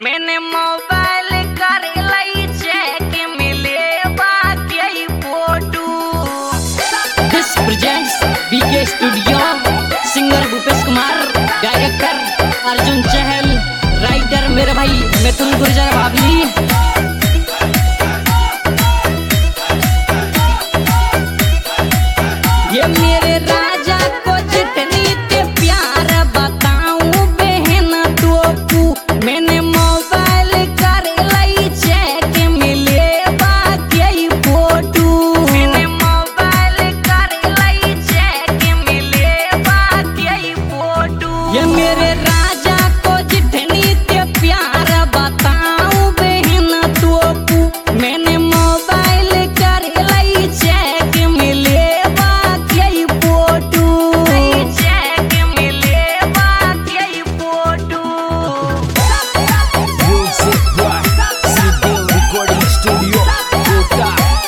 मैंने मोबाइल कर लई चेक मिले बाकी photo. This presents BK studio. Singer Bhupesh Kumar, director Arjun Chahal, writer मेरे भाई मिथुन गुर्जर भाभी। ये मेरे राजा को जितनी ते प्यार बताऊं बहन टोपू। मैंने मोबाइल कर लई चेक मिले बाकी फोटो। मैंने मोबाइल कर लई चेक मिले बाकी फोटो। ये मेरे राजा को जितनी ते प्यार बताऊं बहन टोपू। मैंने मोबाइल कर लई चेक मिले बाकी फोटो। चेक मिले बाकी photo. Music by CD Recording Studio, Kota.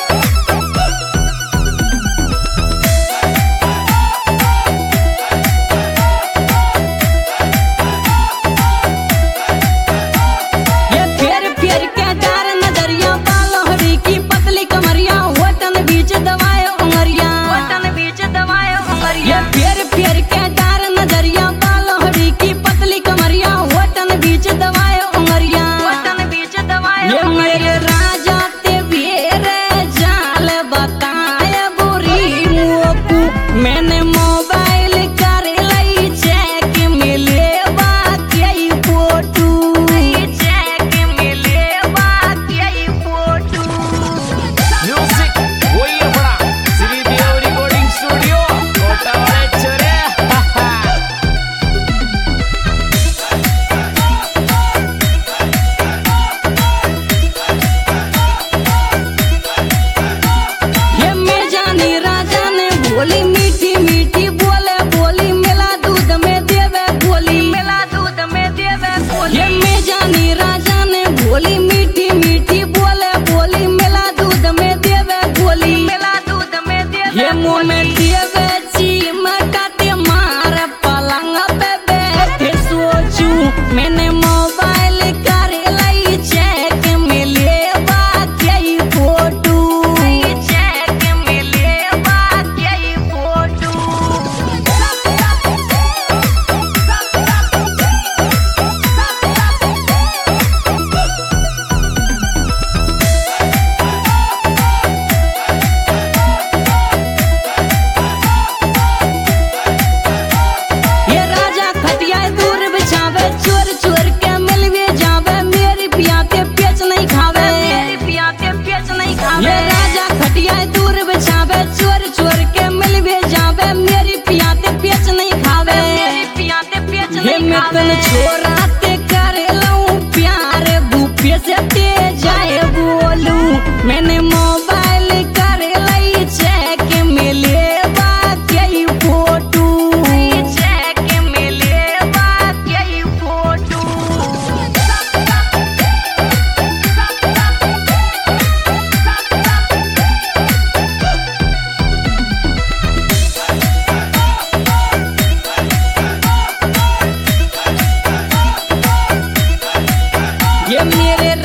ये फेर फेर के डार नजरिया, बालोहरी की पतली कमरिया, वतन बीच दवाए उंगरिया। वतन बीच दवाए उंगरिया। ये फेर फेर के डार नजरिया, बालोहरी की पतली कमरिया, वतन बीच दवाए उंगरिया। वतन बीच दवाए ये उंगरिया। मेरे राजा ते वीर जाल बताए बुरी मोकू। मैंने मोबाइल कर लई चेक मिले बाकी फोटो। चेक मिले बाकी फोटो। Music, वही है बड़ा श्रीदेव रिकॉर्डिंग स्टूडियो, कोटा वाले छोरे। ये मैं जानी राजा ने बोली मीठी मीठी बोले बोली, मिला दूध में देवे गोली। मिला दूध में देवे गोली। ये मैं जानी राजा ने बोली मीठी मीठी बोले बोली, मिला दूध में देवे गोली। मिला दूध में देवे ये मुंह में देवे चिमकाते मार, पलंग पे बैठे सोचू। मैंने मोबाइल कर लई चेक मिले बाकी फोटो। चेक मिले बाकी फोटो। ये राजा खटिया दूर बिछावे, चोर चोर के मिलवे जावे, मेरी पियाते पेच नहीं खावे। मेरी पियाते पेच नहीं ये खावे। राजा खटिया दूर बिछावे, चोर चोर के मिलवे जावे, मेरी पियाते पेच नहीं खावे। मेरी पियाते पेच ये नहीं मैं खावे। तन छोराते कर लूं प्यार, भूपे से ते जाए बोलू। मैंने मोबाइल कर लई चेक मिले बाकी फोटो। चेक मिले बाकी फोटो। ये मेरे